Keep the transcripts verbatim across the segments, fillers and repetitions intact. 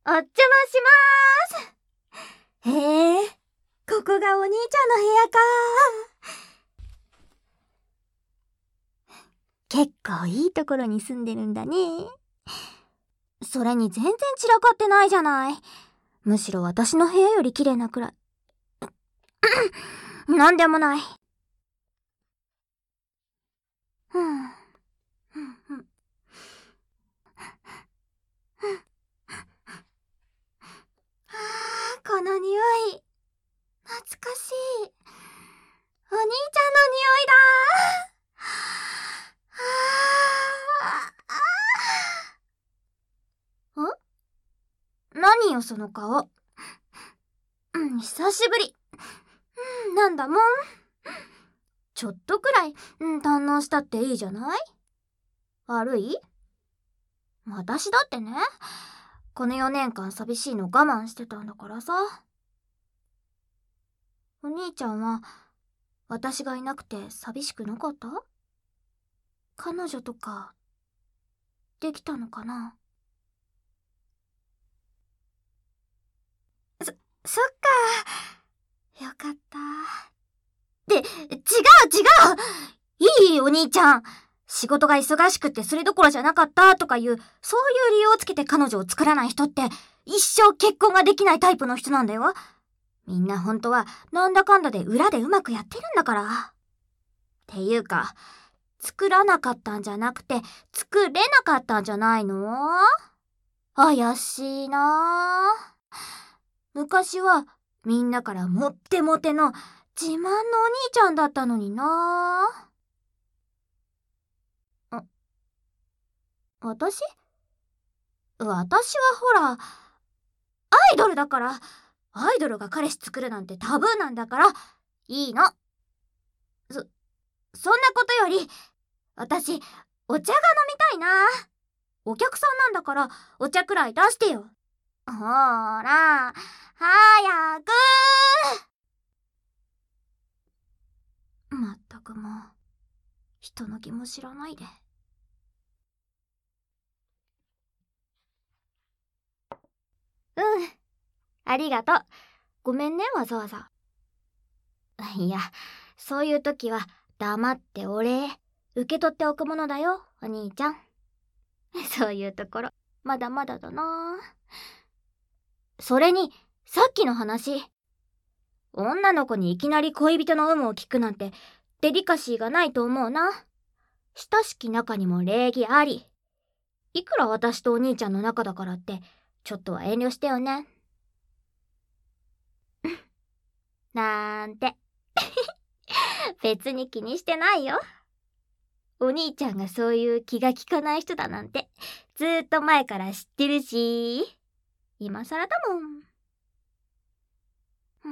お邪魔しまーす。へえ、ここがお兄ちゃんの部屋か。結構いいところに住んでるんだね。それに全然散らかってないじゃない。むしろ私の部屋より綺麗なくらい。なんでもない。ふんふんふんこの匂い、懐かしい。お兄ちゃんの匂いだ。ん？何よその顔。うん、久しぶり。うん、なんだもん。ちょっとくらい、うん、堪能したっていいじゃない？悪い？私だってね、このよねんかん寂しいの我慢してたんだからさ。お兄ちゃんは私がいなくて寂しくなかった？彼女とかできたのかな？そ、そっか。よかった。で、違う違う！いいお兄ちゃん。仕事が忙しくてそれどころじゃなかったとかいう、そういう理由をつけて彼女を作らない人って一生結婚ができないタイプの人なんだよ。みんな本当はなんだかんだで裏でうまくやってるんだから。っていうか、作らなかったんじゃなくて作れなかったんじゃないの？怪しいなぁ。昔はみんなからモッテモテの自慢のお兄ちゃんだったのになぁ。あ、私？私はほら、アイドルだから、アイドルが彼氏作るなんてタブーなんだから、いいの。そ、そんなことより、私、お茶が飲みたいな。お客さんなんだから、お茶くらい出してよ。ほーら、早く。まったくもう、人の気も知らないで。うん、ありがとう。ごめんね、わざわざ。いや、そういう時は黙ってお礼受け取っておくものだよ、お兄ちゃん。そういうところまだまだだな。それにさっきの話、女の子にいきなり恋人の有無を聞くなんてデリカシーがないと思うな。親しき仲にも礼儀あり。いくら私とお兄ちゃんの仲だからってちょっとは遠慮してよね。なんて別に気にしてないよ。お兄ちゃんがそういう気が利かない人だなんてずーっと前から知ってるし、今更だもん。うん。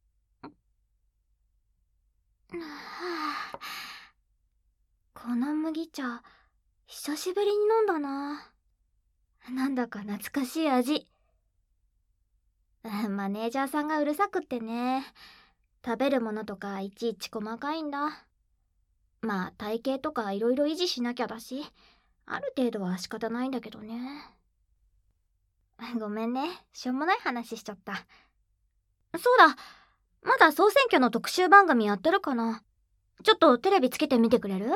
はあ、この麦茶久しぶりに飲んだな。なんだか懐かしい味。マネージャーさんがうるさくってね、食べるものとかいちいち細かいんだ。まあ体型とかいろいろ維持しなきゃだし、ある程度は仕方ないんだけどね。ごめんね、しょうもない話しちゃった。そうだ、まだ総選挙の特集番組やってるかな。ちょっとテレビつけてみてくれる？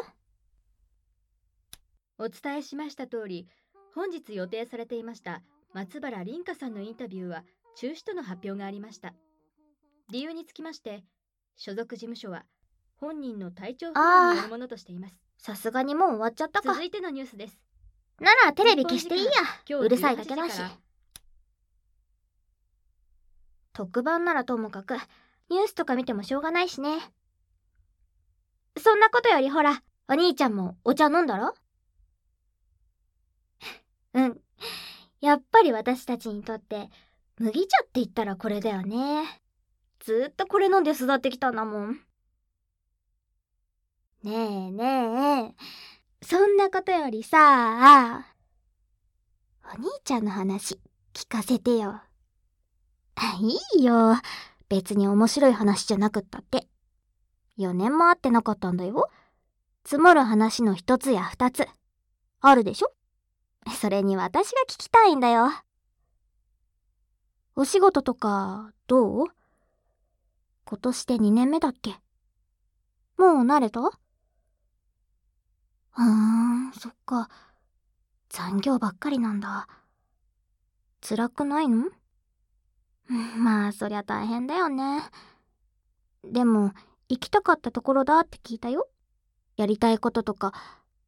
お伝えしました通り、本日予定されていました松原凛香さんのインタビューは中止との発表がありました。理由につきまして、所属事務所は本人の体調不良によるものとしています。 さすがにもう終わっちゃったか。 続いてのニュースです。 ならテレビ消していいや。うるさいだけだし。特番ならともかくニュースとか見てもしょうがないしね。そんなことよりほら、お兄ちゃんもお茶飲んだろ？うん、やっぱり私たちにとって麦茶って言ったらこれだよね。ずーっとこれ飲んで育ってきたんだもん。ねえねえ、そんなことよりさ、お兄ちゃんの話聞かせてよ。いいよ、別に面白い話じゃなくったって。よねんも会ってなかったんだよ。積もる話の一つや二つあるでしょ。それに私が聞きたいんだよ。 お仕事とか、どう？今年でにねんめだっけ？もう慣れた？うーん、そっか。残業ばっかりなんだ。辛くないの？まあ、そりゃ大変だよね。でも、行きたかったところだって聞いたよ。やりたいこととか。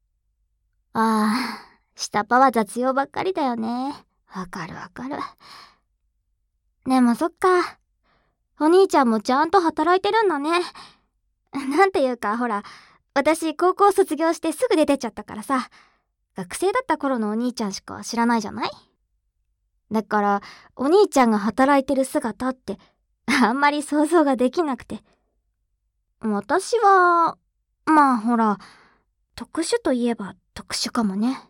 ああ、下っ端は雑用ばっかりだよね。わかるわかる。でもそっか。お兄ちゃんもちゃんと働いてるんだね。なんていうか、ほら、私高校卒業してすぐ出てっちゃったからさ、学生だった頃のお兄ちゃんしか知らないじゃない？だから、お兄ちゃんが働いてる姿って、あんまり想像ができなくて。私は、まあほら、特殊といえば特殊かもね。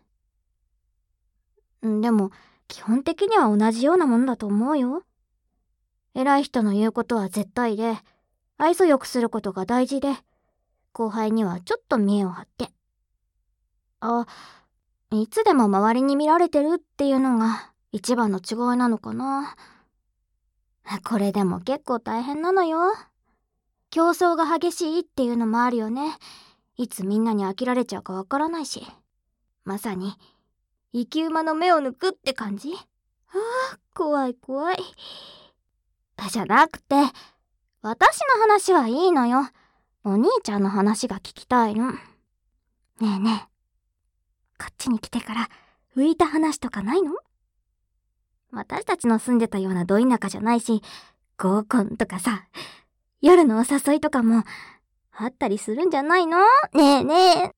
でも、基本的には同じようなものだと思うよ。偉い人の言うことは絶対で、愛想よくすることが大事で、後輩にはちょっと見栄を張って。あ、いつでも周りに見られてるっていうのが一番の違いなのかな。これでも結構大変なのよ。競争が激しいっていうのもあるよね。いつみんなに飽きられちゃうかわからないし。まさに、生き馬の目を抜くって感じ？ああ、怖い怖い。じゃなくて、私の話はいいのよ。お兄ちゃんの話が聞きたいの。ねえねえ、こっちに来てから浮いた話とかないの？私たちの住んでたようなど田舎じゃないし、合コンとかさ、夜のお誘いとかもあったりするんじゃないの？ねえねえ。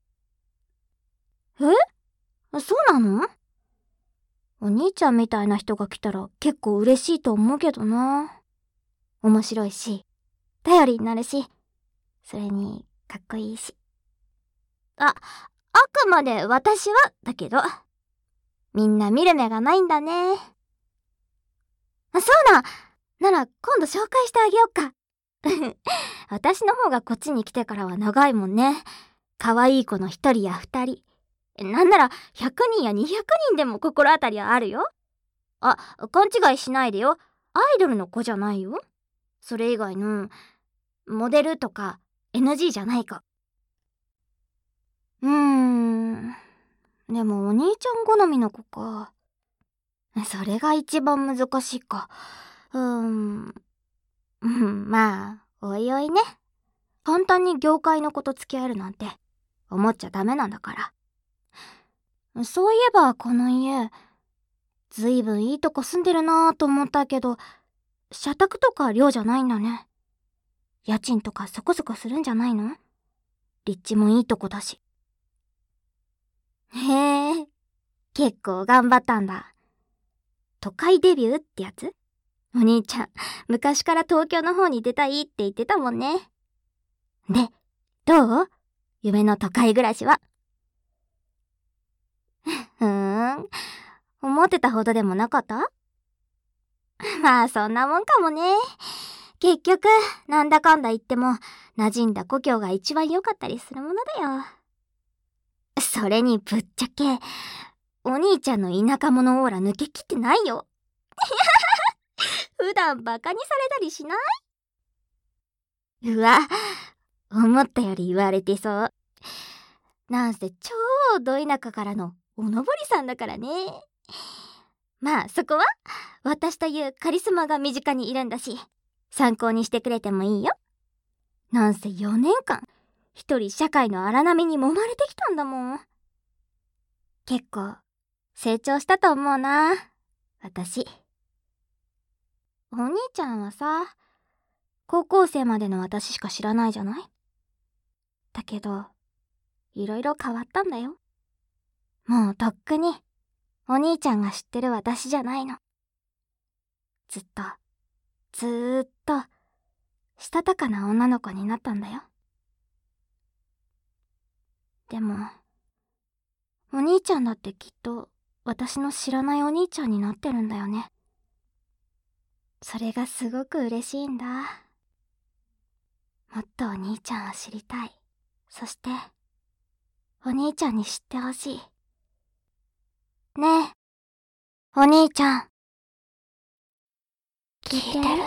え？そうなの？お兄ちゃんみたいな人が来たら結構嬉しいと思うけどな。面白いし、頼りになるし、それにかっこいいし。あ、あくまで私はだけど、みんな見る目がないんだね。あ、そうだ。なら今度紹介してあげよっか。私の方がこっちに来てからは長いもんね。可愛い子の一人や二人。なんならひゃくにんやにひゃくにんでも心当たりはあるよ。あ、勘違いしないでよ。アイドルの子じゃないよ。それ以外の、モデルとか エヌジー じゃない子。うーん。でもお兄ちゃん好みの子か。それが一番難しいか。うーん。うん、まあ、おいおいね。簡単に業界の子と付き合えるなんて思っちゃダメなんだから。そういえばこの家、ずいぶんいいとこ住んでるなぁと思ったけど、社宅とか寮じゃないんだね。家賃とかそこそこするんじゃないの？立地もいいとこだし。へえ、結構頑張ったんだ。都会デビューってやつ？お兄ちゃん、昔から東京の方に出たいって言ってたもんね。で、どう？夢の都会暮らしは。ふーん、思ってたほどでもなかった？まあそんなもんかもね。結局、なんだかんだ言っても、馴染んだ故郷が一番良かったりするものだよ。それにぶっちゃけ、お兄ちゃんの田舎者オーラ抜けきってないよ。普段バカにされたりしない？うわ、思ったより言われてそう。なんせ超ど田舎からのおのぼりさんだからね。まあそこは私というカリスマが身近にいるんだし、参考にしてくれてもいいよ。なんせよねんかん一人社会の荒波に揉まれてきたんだもん。結構成長したと思うな、私。お兄ちゃんはさ、高校生までの私しか知らないじゃない？だけど、いろいろ変わったんだよ。もうとっくに、お兄ちゃんが知ってる私じゃないの。ずっと、ずーっと、したたかな女の子になったんだよ。でも、お兄ちゃんだってきっと、私の知らないお兄ちゃんになってるんだよね。それがすごく嬉しいんだ。もっとお兄ちゃんを知りたい。そして、お兄ちゃんに知ってほしい。ねえ、お兄ちゃん。 聞いてる？